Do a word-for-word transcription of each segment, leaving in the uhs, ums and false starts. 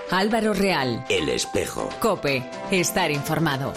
Álvaro Real. El Espejo. COPE. Estar informado.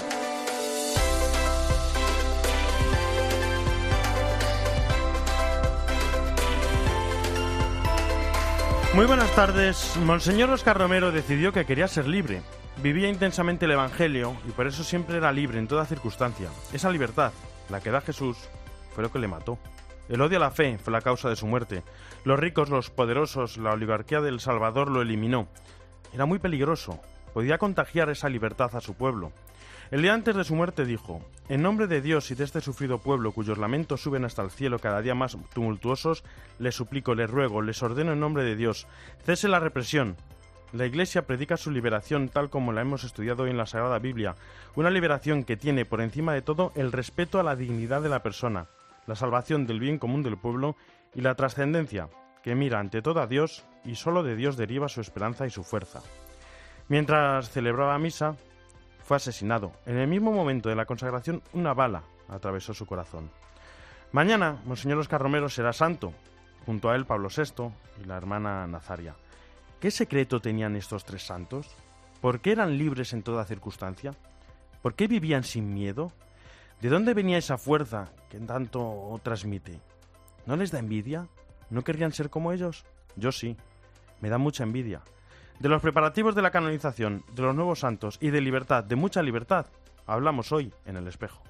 Muy buenas tardes. Monseñor Óscar Romero decidió que quería ser libre. Vivía intensamente el Evangelio y por eso siempre era libre en toda circunstancia. Esa libertad, la que da Jesús, fue lo que le mató. El odio a la fe fue la causa de su muerte. Los ricos, los poderosos, la oligarquía del Salvador lo eliminó. Era muy peligroso. Podía contagiar esa libertad a su pueblo. El día antes de su muerte dijo: en nombre de Dios y de este sufrido pueblo cuyos lamentos suben hasta el cielo cada día más tumultuosos, les suplico, les ruego, les ordeno en nombre de Dios, cese la represión. La Iglesia predica su liberación tal como la hemos estudiado hoy en la Sagrada Biblia, una liberación que tiene por encima de todo el respeto a la dignidad de la persona, la salvación del bien común del pueblo y la trascendencia, que mira ante todo a Dios y solo de Dios deriva su esperanza y su fuerza. Mientras celebraba misa, fue asesinado. En el mismo momento de la consagración, una bala atravesó su corazón. Mañana, Monseñor Óscar Romero será santo, junto a él Pablo sexto y la hermana Nazaria. ¿Qué secreto tenían estos tres santos? ¿Por qué eran libres en toda circunstancia? ¿Por qué vivían sin miedo? ¿De dónde venía esa fuerza que tanto transmite? ¿No les da envidia? ¿No querrían ser como ellos? Yo sí, me da mucha envidia. De los preparativos de la canonización, de los nuevos santos y de libertad, de mucha libertad, hablamos hoy en El Espejo.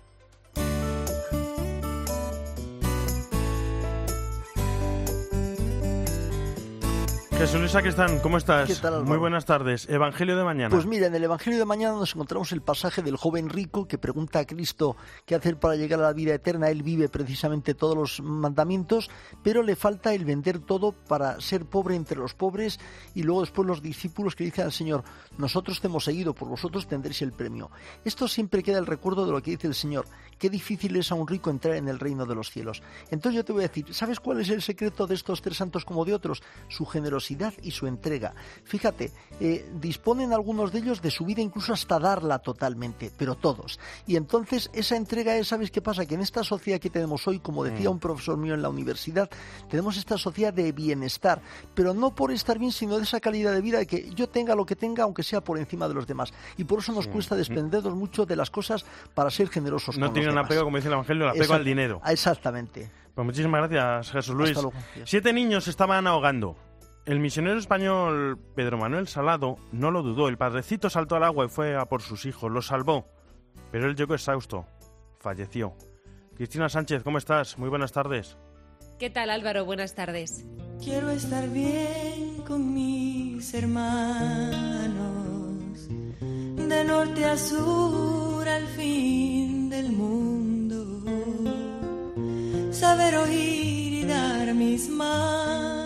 Jesús Luis Sacristán, ¿cómo estás? ¿Qué tal, Álvaro? Muy buenas tardes. Evangelio de mañana. Pues mira, en el Evangelio de mañana nos encontramos el pasaje del joven rico que pregunta a Cristo qué hacer para llegar a la vida eterna. Él vive precisamente todos los mandamientos, pero le falta el vender todo para ser pobre entre los pobres, y luego después los discípulos que dicen al Señor: nosotros te hemos seguido, por vosotros tendréis el premio. Esto siempre queda el recuerdo de lo que dice el Señor: qué difícil es a un rico entrar en el reino de los cielos. Entonces yo te voy a decir, ¿sabes cuál es el secreto de estos tres santos como de otros? Su generosidad y su entrega. Fíjate, eh, disponen algunos de ellos de su vida incluso hasta darla totalmente, pero todos. Y entonces esa entrega es, ¿sabes qué pasa? Que en esta sociedad que tenemos hoy, como decía un profesor mío en la universidad, tenemos esta sociedad de bienestar, pero no por estar bien, sino de esa calidad de vida de que yo tenga lo que tenga, aunque sea por encima de los demás. Y por eso nos sí. cuesta desprendernos mucho de las cosas para ser generosos no con los demás. No tienen apego, como dice el Evangelio, el apego Exact- al dinero. Exactamente. Pues muchísimas gracias, Jesús Luis. Hasta luego. Siete niños estaban ahogando. El misionero español Pedro Manuel Salado no lo dudó. El padrecito saltó al agua y fue a por sus hijos. Los salvó, pero él llegó exhausto. Falleció. Cristina Sánchez, ¿cómo estás? Muy buenas tardes. ¿Qué tal, Álvaro? Buenas tardes. Quiero estar bien con mis hermanos, de norte a sur, al fin del mundo, saber oír y dar mis manos.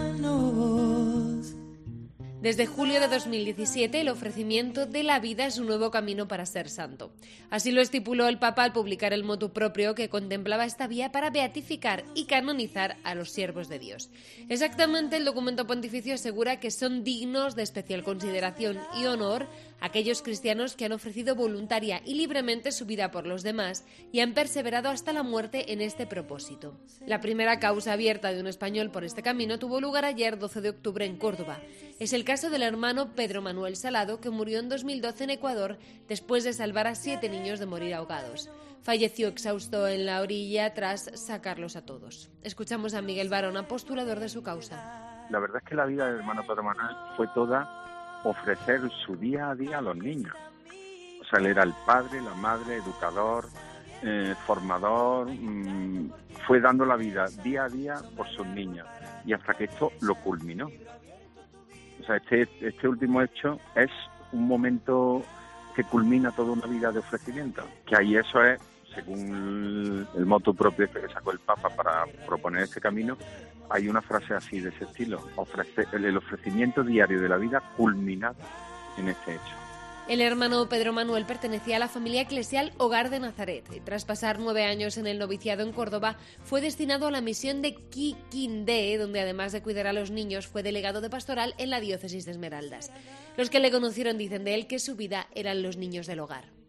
Desde julio de dos mil diecisiete, el ofrecimiento de la vida es un nuevo camino para ser santo. Así lo estipuló el Papa al publicar el motu proprio que contemplaba esta vía para beatificar y canonizar a los siervos de Dios. Exactamente, el documento pontificio asegura que son dignos de especial consideración y honor aquellos cristianos que han ofrecido voluntaria y libremente su vida por los demás y han perseverado hasta la muerte en este propósito. La primera causa abierta de un español por este camino tuvo lugar ayer, doce de octubre, en Córdoba. Es el caso del hermano Pedro Manuel Salado, que murió en dos mil doce en Ecuador después de salvar a siete niños de morir ahogados. Falleció exhausto en la orilla tras sacarlos a todos. Escuchamos a Miguel Barona, postulador de su causa. La verdad es que la vida del hermano Pedro Manuel fue toda ofrecer su día a día a los niños. O sea, él era el padre, la madre, educador, eh, formador, mmm, fue dando la vida día a día por sus niños, y hasta que esto lo culminó. O sea, este, este último hecho es un momento que culmina toda una vida de ofrecimiento, que ahí eso es, según el motu propio que sacó el Papa para proponer este camino, hay una frase así de ese estilo: ofrece, el ofrecimiento diario de la vida culminado en este hecho. El hermano Pedro Manuel pertenecía a la familia eclesial Hogar de Nazaret y tras pasar nueve años en el noviciado en Córdoba fue destinado a la misión de Quiquindé, donde además de cuidar a los niños fue delegado de pastoral en la diócesis de Esmeraldas. Los que le conocieron dicen de él que su vida eran los niños del hogar.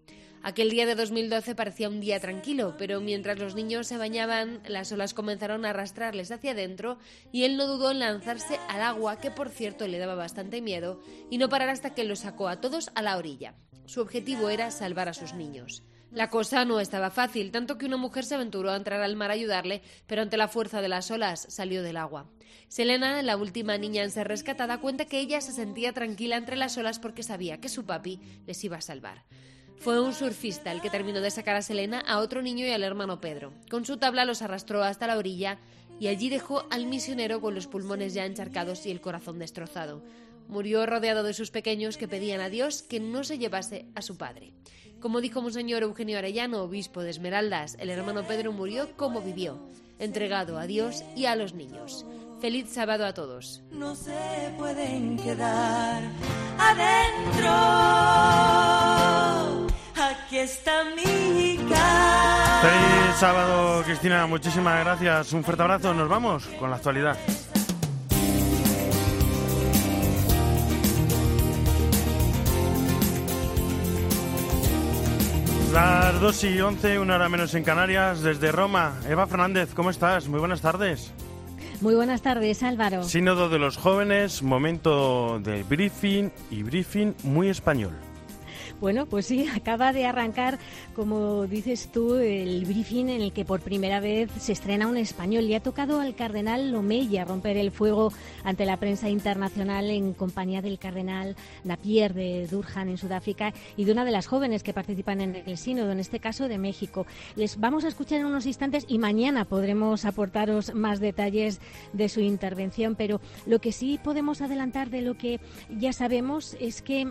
Aquel día de dos mil doce parecía un día tranquilo, pero mientras los niños se bañaban, las olas comenzaron a arrastrarles hacia adentro y él no dudó en lanzarse al agua, que por cierto le daba bastante miedo, y no parar hasta que los sacó a todos a la orilla. Su objetivo era salvar a sus niños. La cosa no estaba fácil, tanto que una mujer se aventuró a entrar al mar a ayudarle, pero ante la fuerza de las olas salió del agua. Selena, la última niña en ser rescatada, cuenta que ella se sentía tranquila entre las olas porque sabía que su papi les iba a salvar. Fue un surfista el que terminó de sacar a Selena, a otro niño y al hermano Pedro. Con su tabla los arrastró hasta la orilla y allí dejó al misionero con los pulmones ya encharcados y el corazón destrozado. Murió rodeado de sus pequeños que pedían a Dios que no se llevase a su padre. Como dijo Monseñor Eugenio Arellano, obispo de Esmeraldas, el hermano Pedro murió como vivió, entregado a Dios y a los niños. Feliz sábado a todos. No se pueden quedar adentro. Aquí está mi casa. Feliz sábado, Cristina. Muchísimas gracias. Un fuerte abrazo. Nos vamos con la actualidad. Las dos y once, una hora menos en Canarias, desde Roma. Eva Fernández, ¿cómo estás? Muy buenas tardes. Muy buenas tardes, Álvaro. Sínodo de los jóvenes, momento del briefing y briefing muy español. Bueno, pues sí, acaba de arrancar, como dices tú, el briefing en el que por primera vez se estrena un español. Le ha tocado al cardenal Lomella romper el fuego ante la prensa internacional en compañía del cardenal Napier de Durham en Sudáfrica y de una de las jóvenes que participan en el sínodo, en este caso de México. Les vamos a escuchar en unos instantes y mañana podremos aportaros más detalles de su intervención, pero lo que sí podemos adelantar de lo que ya sabemos es que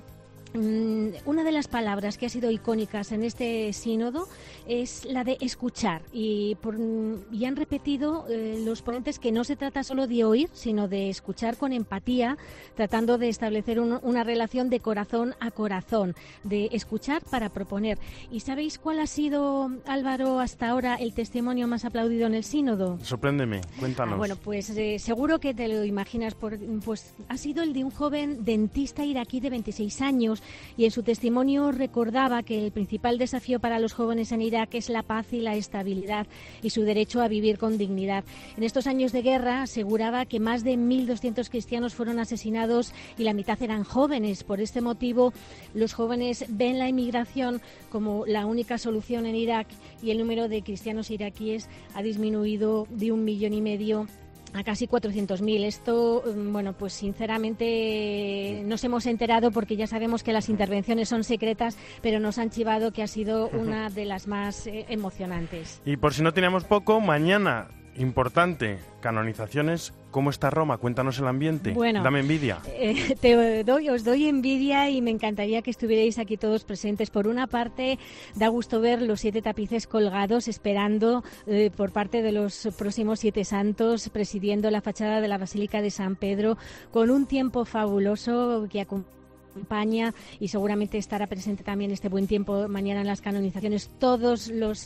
una de las palabras que ha sido icónicas en este sínodo es la de escuchar y, por, y han repetido eh, los ponentes que no se trata solo de oír, sino de escuchar con empatía, tratando de establecer un, una relación de corazón a corazón, de escuchar para proponer. ¿Y sabéis cuál ha sido, Álvaro, hasta ahora el testimonio más aplaudido en el sínodo? Sorpréndeme, cuéntanos. Ah, bueno, pues eh, seguro que te lo imaginas, por, pues ha sido el de un joven dentista iraquí de veintiséis años, y en su testimonio recordaba que el principal desafío para los jóvenes en Irak es la paz y la estabilidad y su derecho a vivir con dignidad. En estos años de guerra aseguraba que más de mil doscientos cristianos fueron asesinados y la mitad eran jóvenes. Por este motivo, los jóvenes ven la inmigración como la única solución en Irak y el número de cristianos iraquíes ha disminuido de un millón y medio a casi cuatrocientos mil. Esto, bueno, pues sinceramente nos hemos enterado porque ya sabemos que las intervenciones son secretas, pero nos han chivado que ha sido una de las más eh, emocionantes. Y por si no teníamos poco, mañana, importante, canonizaciones. ¿Cómo está Roma? Cuéntanos el ambiente. Bueno, dame envidia. Eh, te doy, os doy envidia y me encantaría que estuvierais aquí todos presentes. Por una parte, da gusto ver los siete tapices colgados esperando eh, por parte de los próximos siete santos, presidiendo la fachada de la Basílica de San Pedro, con un tiempo fabuloso que acompaña España y seguramente estará presente también este buen tiempo mañana en las canonizaciones todos los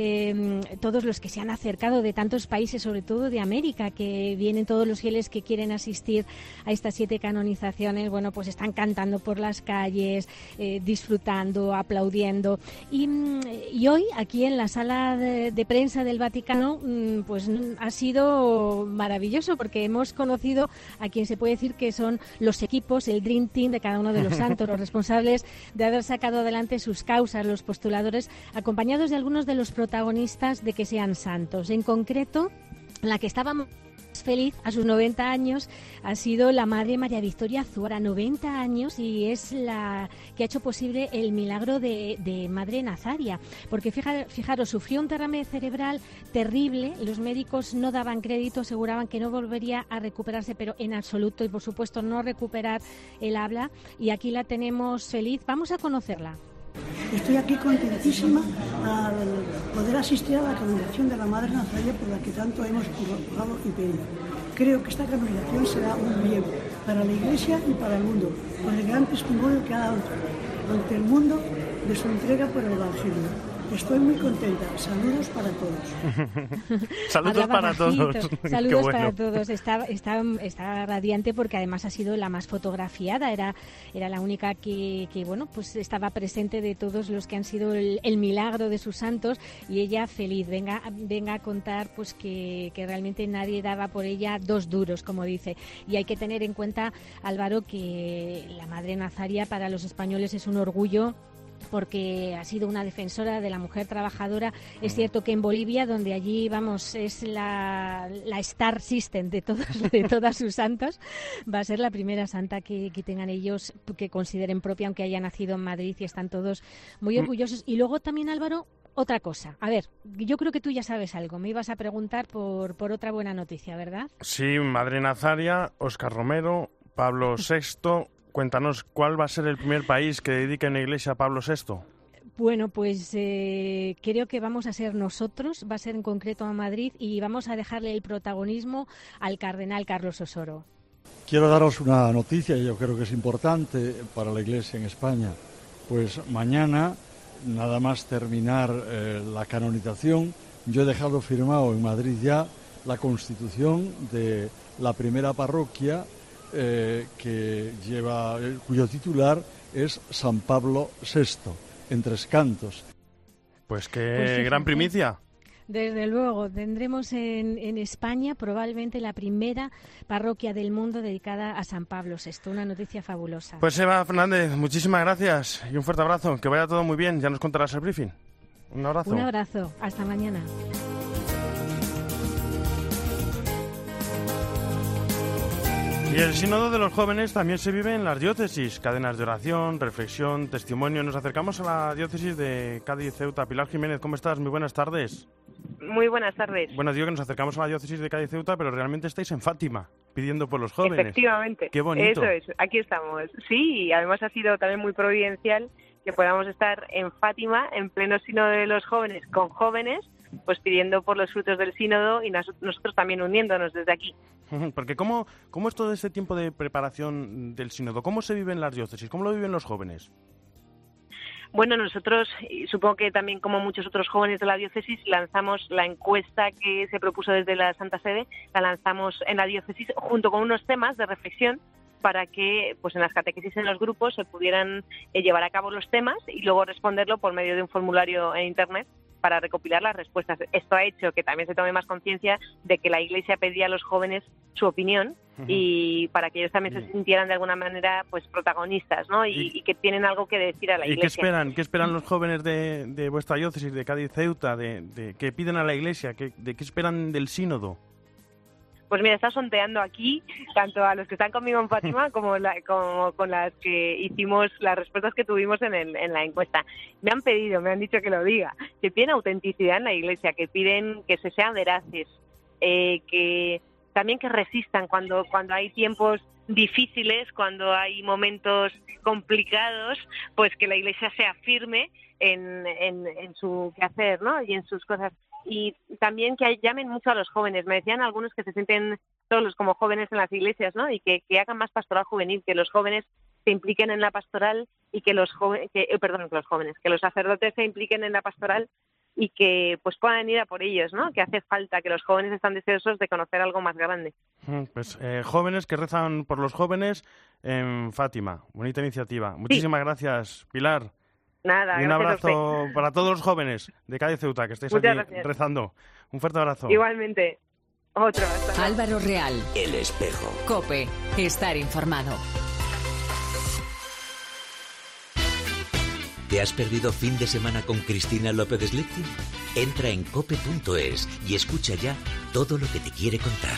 eh, todos los que se han acercado de tantos países, sobre todo de América, que vienen todos los fieles que quieren asistir a estas siete canonizaciones. Bueno, pues están cantando por las calles, eh, disfrutando, aplaudiendo y, y hoy aquí en la sala de, de prensa del Vaticano pues ha sido maravilloso porque hemos conocido a quien se puede decir que son los equipos, el Dream Team de cada uno de los santos, los responsables de haber sacado adelante sus causas, los postuladores, acompañados de algunos de los protagonistas de que sean santos. En concreto, la que estábamos feliz a sus noventa años ha sido la Madre María Victoria Zuara, noventa años, y es la que ha hecho posible el milagro de, de Madre Nazaria, porque fijar, fijaros, sufrió un derrame cerebral terrible, los médicos no daban crédito, aseguraban que no volvería a recuperarse, pero en absoluto, y por supuesto no recuperar el habla, y aquí la tenemos feliz. Vamos a conocerla. Estoy aquí contentísima al poder asistir a la canonización de la Madre Nazaria por la que tanto hemos currado y pedido. Creo que esta canonización será un bien para la Iglesia y para el mundo, por el gran testimonio que ha dado ante el mundo de su entrega por el Evangelio. Estoy muy contenta. Saludos para todos. Saludos para todos. Saludos bueno. para todos. Está, está, está radiante porque además ha sido la más fotografiada. Era, era la única que, que, bueno, pues estaba presente de todos los que han sido el, el milagro de sus santos, y ella feliz. Venga, venga a contar pues que, que realmente nadie daba por ella dos duros, como dice. Y hay que tener en cuenta, Álvaro, que la Madre Nazaria para los españoles es un orgullo, porque ha sido una defensora de la mujer trabajadora. Es cierto que en Bolivia, donde allí, vamos, es la, la star system de todos, de todas sus santos, va a ser la primera santa que, que tengan ellos, que consideren propia, aunque haya nacido en Madrid, y están todos muy orgullosos. Y luego también, Álvaro, otra cosa. A ver, yo creo que tú ya sabes algo. Me ibas a preguntar por, por otra buena noticia, ¿verdad? Sí, Madre Nazaria, Óscar Romero, Pablo sexto... Cuéntanos, ¿cuál va a ser el primer país que dedique una iglesia a Pablo sexto? Bueno, pues eh, creo que vamos a ser nosotros, va a ser en concreto a Madrid, y vamos a dejarle el protagonismo al cardenal Carlos Osoro. Quiero daros una noticia, yo creo que es importante para la Iglesia en España. Pues mañana, nada más terminar eh, la canonización, yo he dejado firmado en Madrid ya la constitución de la primera parroquia Eh, que lleva, cuyo titular es San Pablo sexto, en Tres Cantos. Pues qué Pues gran primicia. Desde luego, tendremos en, en España probablemente la primera parroquia del mundo dedicada a San Pablo sexto. Una noticia fabulosa. Pues Eva Fernández, muchísimas gracias y un fuerte abrazo. Que vaya todo muy bien. Ya nos contarás el briefing. Un abrazo. Un abrazo. Hasta mañana. Y el sínodo de los jóvenes también se vive en las diócesis. Cadenas de oración, reflexión, testimonio. Nos acercamos a la diócesis de Cádiz-Ceuta. Pilar Jiménez, ¿cómo estás? Muy buenas tardes. Muy buenas tardes. Bueno, digo que nos acercamos a la diócesis de Cádiz-Ceuta, pero realmente estáis en Fátima, pidiendo por los jóvenes. Efectivamente. Qué bonito. Eso es, aquí estamos. Sí, y además ha sido también muy providencial que podamos estar en Fátima, en pleno sínodo de los jóvenes, con jóvenes, pues pidiendo por los frutos del sínodo, y nos, nosotros también uniéndonos desde aquí. Porque ¿cómo, cómo es todo este tiempo de preparación del sínodo? ¿Cómo se vive en las diócesis? ¿Cómo lo viven los jóvenes? Bueno, nosotros, y supongo que también como muchos otros jóvenes de la diócesis, lanzamos la encuesta que se propuso desde la Santa Sede, la lanzamos en la diócesis junto con unos temas de reflexión para que pues en las catequesis en los grupos se pudieran eh, llevar a cabo los temas y luego responderlo por medio de un formulario en Internet para recopilar las respuestas. Esto ha hecho que también se tome más conciencia de que la Iglesia pedía a los jóvenes su opinión, uh-huh, y para que ellos también uh-huh. se sintieran de alguna manera pues protagonistas, ¿no? Y, y, y que tienen algo que decir a la ¿Y Iglesia. qué esperan? ¿Qué esperan los jóvenes de, de vuestra diócesis, de Cádiz-Ceuta, de, de, que piden a la Iglesia? ¿Qué, ¿De qué esperan del sínodo? Pues mira, está sondeando aquí, tanto a los que están conmigo en Fátima como, la, como con las que hicimos, las respuestas que tuvimos en, el, en la encuesta. Me han pedido, me han dicho que lo diga, que piden autenticidad en la Iglesia, que piden que se sean veraces, eh, que también que resistan cuando, cuando hay tiempos difíciles, cuando hay momentos complicados, pues que la Iglesia sea firme en, en, en su quehacer, ¿no? Y en sus cosas. Y también que llamen mucho a los jóvenes. Me decían algunos que se sienten solos como jóvenes en las iglesias, ¿no? Y que, que hagan más pastoral juvenil, que los jóvenes se impliquen en la pastoral y que los jóvenes, que, eh, perdón, que los jóvenes, que los sacerdotes se impliquen en la pastoral y que pues puedan ir a por ellos, ¿no? Que hace falta, que los jóvenes están deseosos de conocer algo más grande. Pues eh, jóvenes que rezan por los jóvenes en Fátima. Bonita iniciativa. Muchísimas sí. gracias, Pilar. Nada, y un abrazo para todos los jóvenes de Cádiz-Ceuta que estáis Muchas aquí gracias. rezando. Un fuerte abrazo. Igualmente. Otro. Hasta Álvaro Real. El Espejo. COPE. Estar informado. ¿Te has perdido fin de semana con Cristina López Slichting? Entra en cope punto es y escucha ya todo lo que te quiere contar.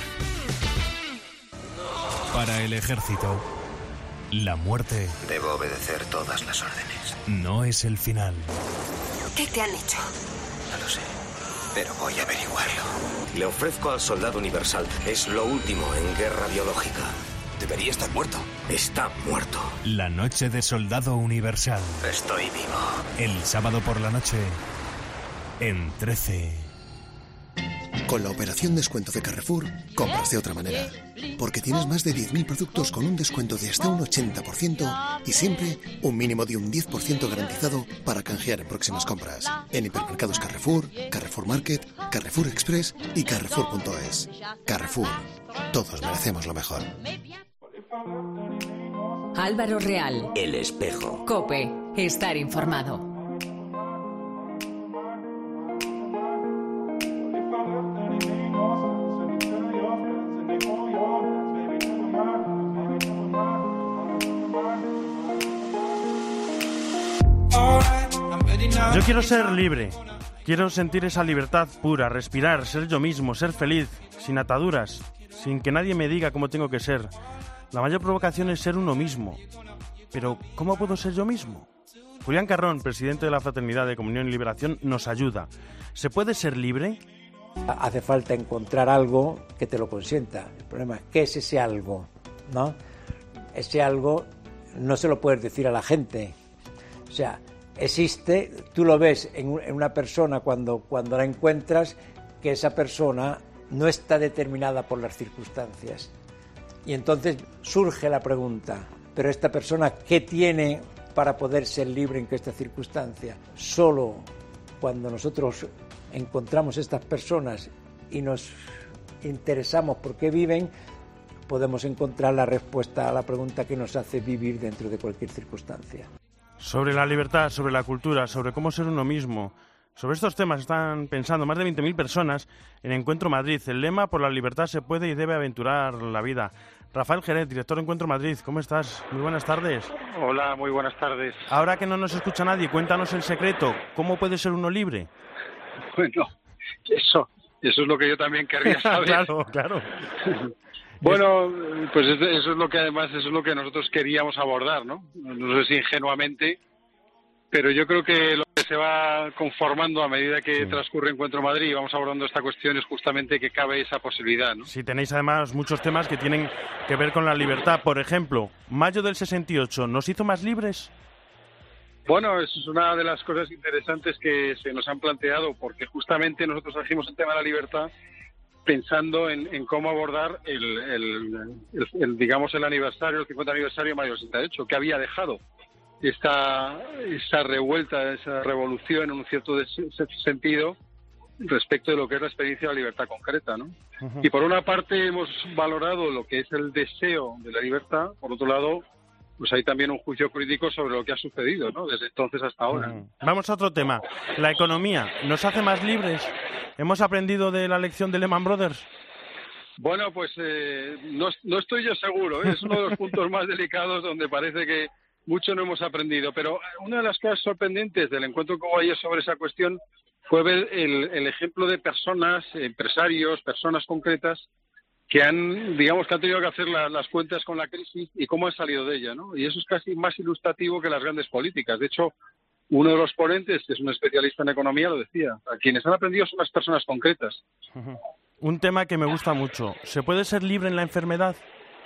Para el ejército, la muerte... Debo obedecer todas las órdenes. No es el final. ¿Qué te han hecho? No lo sé, pero voy a averiguarlo. Le ofrezco al soldado universal. Es lo último en guerra biológica. Debería estar muerto. Está muerto. La noche de soldado universal. Estoy vivo. El sábado por la noche, en trece. Con la operación descuento de Carrefour, compras de otra manera. Porque tienes más de diez mil productos con un descuento de hasta un ochenta por ciento y siempre un mínimo de un diez por ciento garantizado para canjear en próximas compras. En hipermercados Carrefour, Carrefour Market, Carrefour Express y Carrefour punto es. Carrefour. Todos merecemos lo mejor. Álvaro Real. El espejo. COPE. Estar informado. Yo quiero ser libre, quiero sentir esa libertad pura, respirar, ser yo mismo, ser feliz, sin ataduras, sin que nadie me diga cómo tengo que ser. La mayor provocación es ser uno mismo. Pero, ¿cómo puedo ser yo mismo? Julián Carrón, presidente de la Fraternidad de Comunión y Liberación, nos ayuda. ¿Se puede ser libre? Hace falta encontrar algo que te lo consienta. El problema es, ¿qué es ese algo? ¿No? Ese algo no se lo puedes decir a la gente. O sea, existe, tú lo ves en una persona cuando, cuando la encuentras, que esa persona no está determinada por las circunstancias. Y entonces surge la pregunta, ¿pero esta persona qué tiene para poder ser libre en esta circunstancia? Solo cuando nosotros encontramos estas personas y nos interesamos por qué viven, podemos encontrar la respuesta a la pregunta que nos hace vivir dentro de cualquier circunstancia. Sobre la libertad, sobre la cultura, sobre cómo ser uno mismo. Sobre estos temas están pensando más de veinte mil personas en Encuentro Madrid. El lema: por la libertad se puede y debe aventurar la vida. Rafael Jerez, director de Encuentro Madrid, ¿cómo estás? Muy buenas tardes. Hola, muy buenas tardes. Ahora que no nos escucha nadie, cuéntanos el secreto. ¿Cómo puede ser uno libre? Bueno, eso, eso es lo que yo también querría saber. Claro, claro. Bueno, pues eso es lo que además eso es lo que nosotros queríamos abordar, ¿no? No sé si ingenuamente, pero yo creo que lo que se va conformando a medida que sí. transcurre Encuentro Madrid y vamos abordando esta cuestión es justamente que cabe esa posibilidad, ¿no? Sí, tenéis además muchos temas que tienen que ver con la libertad. Por ejemplo, mayo del sesenta y ocho, ¿nos hizo más libres? Bueno, eso es una de las cosas interesantes que se nos han planteado, porque justamente nosotros trajimos el tema de la libertad pensando en, en cómo abordar el, el, el, el, digamos, el aniversario, el cincuenta aniversario de mayo del sesenta y ocho, que había dejado esta, esa revuelta, esa revolución en un cierto des, sentido respecto de lo que es la experiencia de la libertad concreta, ¿no? Uh-huh. Y por una parte hemos valorado lo que es el deseo de la libertad, por otro lado, pues hay también un juicio crítico sobre lo que ha sucedido, ¿no? Desde entonces hasta ahora. Uh-huh. Vamos a otro tema. La economía, ¿nos hace más libres? ¿Hemos aprendido de la lección de Lehman Brothers? Bueno, pues eh, no, no estoy yo seguro, ¿eh? Es uno de los puntos más delicados donde parece que mucho no hemos aprendido. Pero una de las cosas sorprendentes del encuentro que hubo ayer sobre esa cuestión fue ver el, el ejemplo de personas, empresarios, personas concretas que han, digamos, que han tenido que hacer la, las cuentas con la crisis y cómo han salido de ella, ¿no? Y eso es casi más ilustrativo que las grandes políticas. De hecho, uno de los ponentes, que es un especialista en economía, lo decía. A quienes han aprendido son las personas concretas. Uh-huh. Un tema que me gusta mucho. ¿Se puede ser libre en la enfermedad?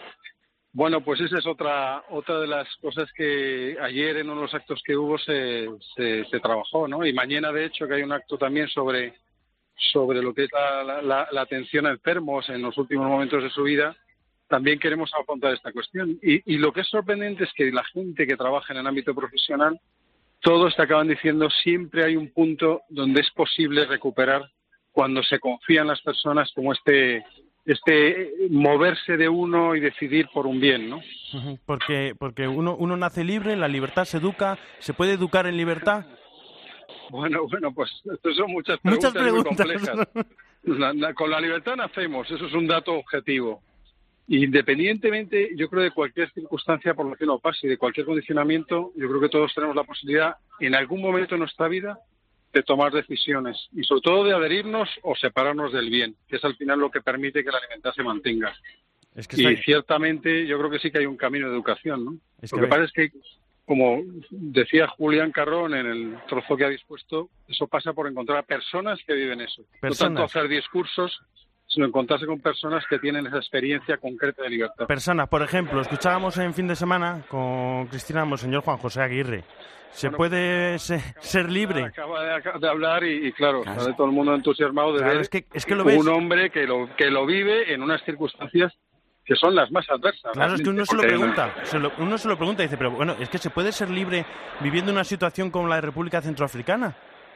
Bueno, pues esa es otra otra de las cosas que ayer en uno de los actos que hubo se, se, se trabajó, ¿no? Y mañana, de hecho, que hay un acto también sobre, sobre lo que es la, la, la atención a enfermos en los últimos momentos de su vida, también queremos afrontar esta cuestión. Y, y lo que es sorprendente es que la gente que trabaja en el ámbito profesional, todos te acaban diciendo siempre hay un punto donde es posible recuperar cuando se confía en las personas, como este este moverse de uno y decidir por un bien, ¿no? Porque porque uno uno nace libre, la libertad se educa, ¿se puede educar en libertad? Bueno, bueno, pues estas son muchas preguntas, muchas preguntas. muy complejas. La, la, con la libertad nacemos, eso es un dato objetivo. Independientemente, yo creo, de cualquier circunstancia por la que uno pase y de cualquier condicionamiento, yo creo que todos tenemos la posibilidad, en algún momento de nuestra vida, de tomar decisiones y sobre todo de adherirnos o separarnos del bien, que es al final lo que permite que la libertad se mantenga. Es que y está... ciertamente yo creo que sí que hay un camino de educación, ¿no? Es que lo que pasa es que, como decía Julián Carrón en el trozo que ha dispuesto, eso pasa por encontrar personas que viven eso. Personas. No tanto hacer discursos, sino encontrarse con personas que tienen esa experiencia concreta de libertad. Personas, por ejemplo, escuchábamos en fin de semana con Cristina Monseñor Juan José Aguirre. ¿Se bueno, puede ser, ser libre? Acaba de, de hablar y, y claro, claro, de todo el mundo entusiasmado de claro, ver es que, es que lo ves. un hombre que lo, que lo vive en unas circunstancias que son las más adversas. Claro, es que uno se lo porque... pregunta, se lo, uno se lo pregunta y dice, pero bueno, ¿es que se puede ser libre viviendo una situación como la de República Centroafricana?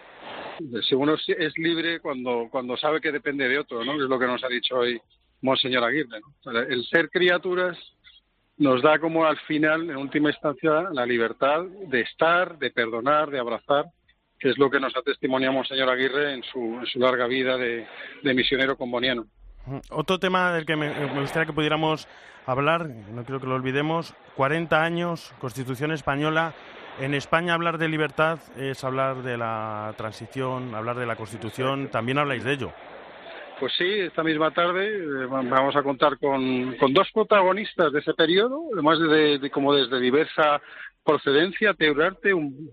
Si uno es libre cuando, cuando sabe que depende de otro, ¿no? Es lo que nos ha dicho hoy Monseñor Aguirre, ¿no? El ser criaturas nos da como al final, en última instancia, la libertad de estar, de perdonar, de abrazar, que es lo que nos ha testimoniado Monseñor Aguirre en su, en su larga vida de, de misionero comboniano. Otro tema del que me, me gustaría que pudiéramos hablar, no quiero que lo olvidemos, cuarenta años, Constitución española. En España hablar de libertad es hablar de la transición, hablar de la Constitución, también habláis de ello. Pues sí, esta misma tarde eh, vamos a contar con, con dos protagonistas de ese periodo, además de, de como desde diversa procedencia. Teo Ugarte, un,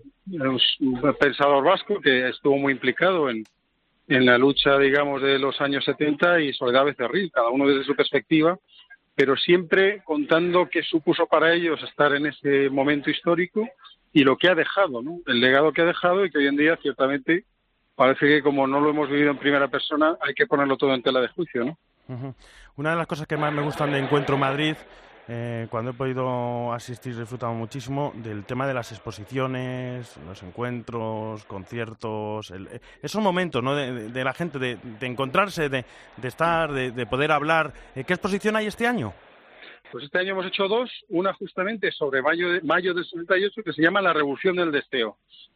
un pensador vasco que estuvo muy implicado en, en la lucha, digamos, de los años setenta, y Soledad Becerril, cada uno desde su perspectiva, pero siempre contando qué supuso para ellos estar en ese momento histórico y lo que ha dejado, ¿no? El legado que ha dejado, y que hoy en día ciertamente parece que como no lo hemos vivido en primera persona hay que ponerlo todo en tela de juicio, ¿no? Uh-huh. Una de las cosas que más me gustan de Encuentro Madrid, eh, cuando he podido asistir, he disfrutado muchísimo del tema de las exposiciones, los encuentros, conciertos, el, esos momentos, ¿no? de, de, de la gente, de, de encontrarse, de, de estar, de, de poder hablar. ¿Qué exposición hay este año? Pues este año hemos hecho dos, una justamente sobre mayo de, mayo del setenta y ocho, que se llama La Revolución del Deseo.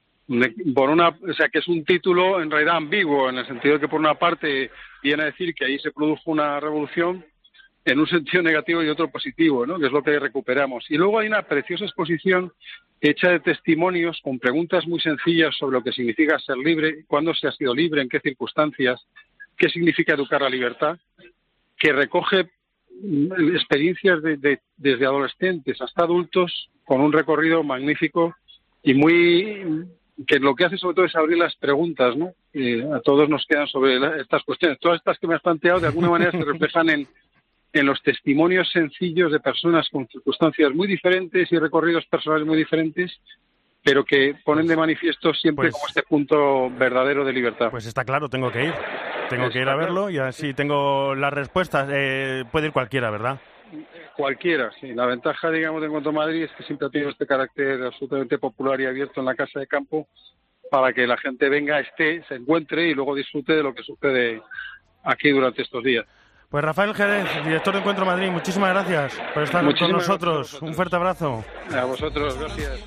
Por una, o sea, que es un título en realidad ambiguo, en el sentido de que por una parte viene a decir que ahí se produjo una revolución en un sentido negativo y otro positivo, ¿no? Que es lo que recuperamos. Y luego hay una preciosa exposición hecha de testimonios con preguntas muy sencillas sobre lo que significa ser libre, cuándo se ha sido libre, en qué circunstancias, qué significa educar la libertad, que recoge experiencias de, de, desde adolescentes hasta adultos, con un recorrido magnífico y muy... que lo que hace sobre todo es abrir las preguntas, ¿no? Eh, a todos nos quedan sobre la, estas cuestiones. Todas estas que me has planteado de alguna manera se reflejan en, en los testimonios sencillos de personas con circunstancias muy diferentes y recorridos personales muy diferentes, pero que ponen de manifiesto siempre pues, como este punto verdadero de libertad. Pues está claro, tengo que ir. Tengo está que ir a verlo, claro. Y así tengo las respuestas. Eh, puede ir cualquiera, ¿verdad? Cualquiera, sí. La ventaja, digamos, de Encuentro Madrid es que siempre ha tenido este carácter absolutamente popular y abierto en la Casa de Campo para que la gente venga, esté, se encuentre y luego disfrute de lo que sucede aquí durante estos días. Pues Rafael Jerez, director de Encuentro Madrid, muchísimas gracias por estar muchísimas con nosotros. Vosotros. Un fuerte abrazo. A vosotros, gracias.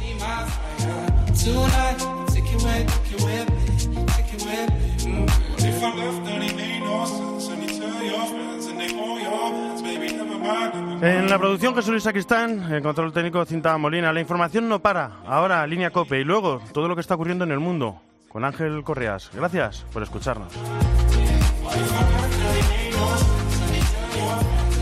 En la producción Jesús Luis Sacristán, el control técnico Cinta Molina. La información no para. Ahora Línea COPE y luego todo lo que está ocurriendo en el mundo con Ángel Correas. Gracias por escucharnos.